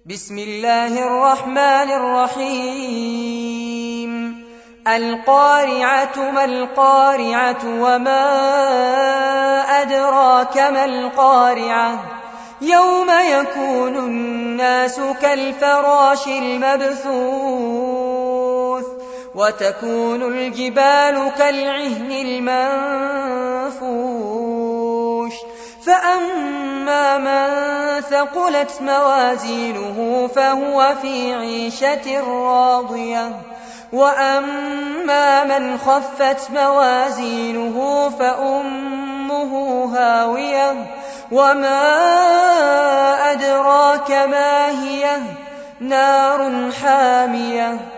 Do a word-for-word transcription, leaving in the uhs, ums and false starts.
بسم الله الرحمن الرحيم القارعة ما القارعة وما أدراك ما القارعة يوم يكون الناس كالفراش المبثوث وتكون الجبال كالعهن المنفوش فأما من ثقلت موازينه فهو في عيشة راضية وأما من خفت موازينه فأمه هاوية وما أدراك ما هي نار حامية